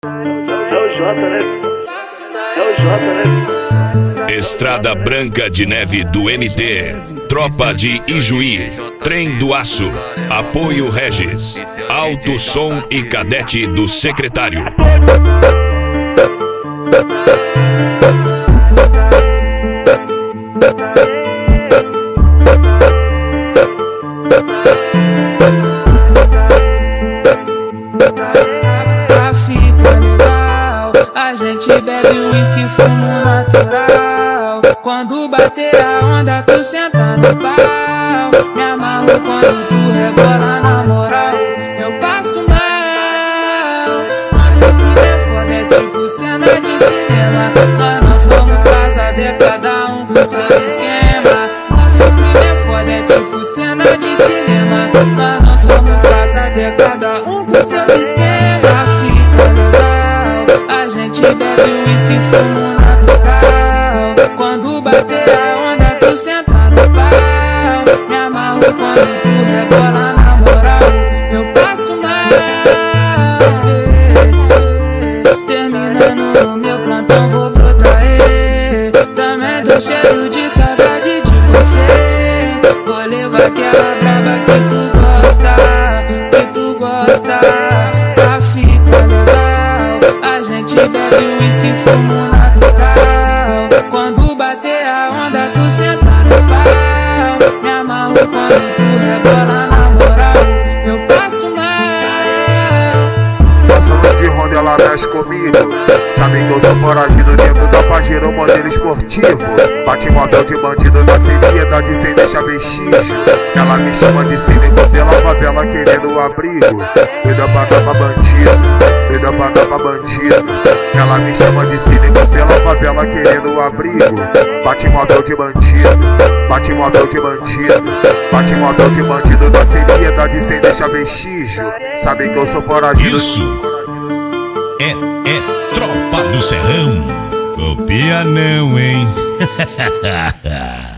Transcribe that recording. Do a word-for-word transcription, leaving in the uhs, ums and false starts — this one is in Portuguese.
É o Jota, né? É o Jota, né? Estrada Branca de Neve do M T, Tropa de Ijuí, Trem do Aço, Apoio Regis, Alto Som e Cadete do Secretário. Pra ficar legal, a gente bebe uísque, fumo natural. Quando bater a onda, tu senta no pau. Me amarro quando tu rebola na moral. Eu passo mal. Nosso crime é foda, é tipo cena de cinema. Nós não somos casados, cada um com seus esquemas. Nosso crime é foda, é tipo cena de cinema. Nós não somos casados, cada um com seus esquemas. Fica legal, a gente bebe uísque, fumo natural. Quando bater a onda, tu senta no pau. Me amarro quando tu rebola na moral. Eu passo mal. Terminando no meu plantão, vou brotar. Também tô cheio de saudade de você. Vou levar aquela braba que tu gosta, que tu gosta. Pra ficar legal, a gente bebe uísque, fumo natural. Quando bater a onda, tu senta no pau. Me amarro quando tu rebola na moral. Eu passo mal. Passando de ronda, ela mexe comigo. Sabe que eu sou foragido dentro da Pajero, modelo esportivo. Bate model de bandido na seriedade sem deixar vestígio. Ela me chama de cínico pela favela querendo abrigo. Doida pra dar pra bandido, doida pra dar pra bandido. Ela me chama de cínico pela favela querendo abrigo. Bate model de bandido, bate model de bandido. Bate model de bandido na seriedade sem deixar vestígio. Sabe que eu sou foragido. Isso é, é Tropa do Serrão. Copia não, hein?